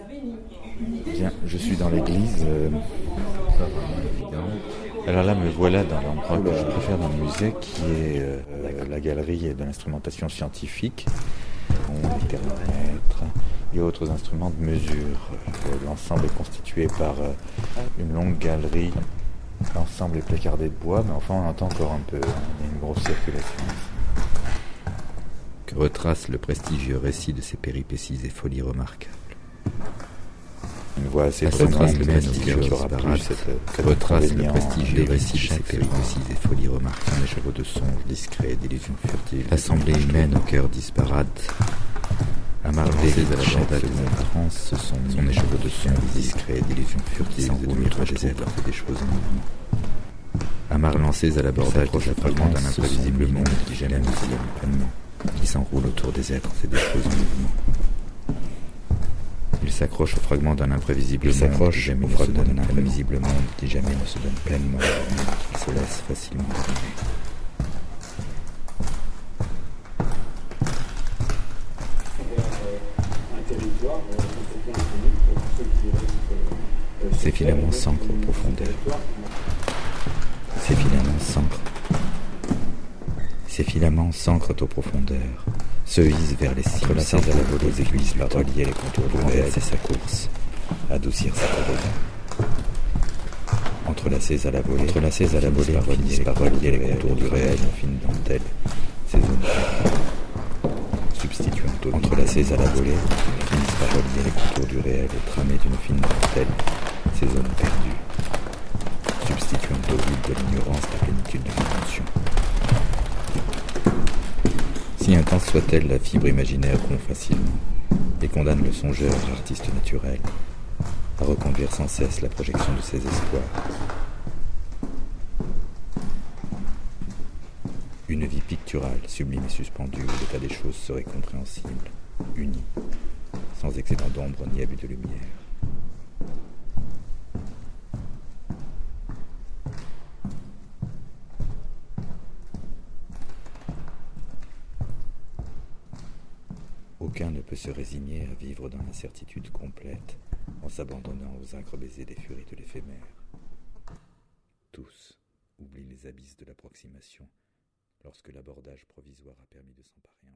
Bien, je suis dans l'église. Pas vraiment évident. Alors là, me voilà dans l'endroit que je préfère dans le musée, qui est la galerie de l'instrumentation scientifique. Les thermomètres et autres instruments de mesure. L'ensemble est constitué par une longue galerie. L'ensemble est placardé de bois, mais enfin on entend encore un peu. Il y a une grosse circulation ici. Que retrace le prestigieux récit de ses péripéties et folies remarquables. Une voix assez retrace le prestigieux qui aura plu que retrace le prestigieux récit de ses péripéties et folies remarquables. Un écheveau de songes discrets, d'illusions furtives. L'assemblée humaine au cœur disparate. À marler à la chandelle de trans, ce sont son écheveau de songes discrets, d'illusions furtives et de mirages des êtres et des choses en mouvement. Amarres lancées à l'abordage des fragments d'un imprévisible monde qui jamais ne se donne pleinement, qui s'enroule autour des êtres et des choses en mouvement. Il s'accroche au fragment d'un imprévisible monde qui jamais ne se donne pleinement, qu'il se laisse facilement dominer. Ces filaments s'ancrent aux profondeurs. Ces filaments s'ancrent aux profondeurs, se hissent vers les cimes, s'envolent à la volée des aiguilles par relier les contours du réel et sa course, adoucir sa corrosion. Entrelacés à la volée, finissent par relier les contours du réel en fine dentelle, ces zones substituant entrelacés à la volée, finissent par relier les contours du réel et tramer d'une fine dentelle, ces zones perdues, substituant au vide de l'ignorance la plénitude de l'intention. Si intense soit-elle, la fibre imaginaire rompt facilement et condamne le songeur, l'artiste naturel, à reconduire sans cesse la projection de ses espoirs. Une vie picturale, sublime et suspendue, où l'état des choses serait compréhensible, uni, sans excédent d'ombre ni abus de lumière. Aucun ne peut se résigner à vivre dans l'incertitude complète en s'abandonnant aux âcres baisers des furies de l'éphémère. Tous oublient les abysses de l'approximation lorsque l'abordage provisoire a permis de s'emparer.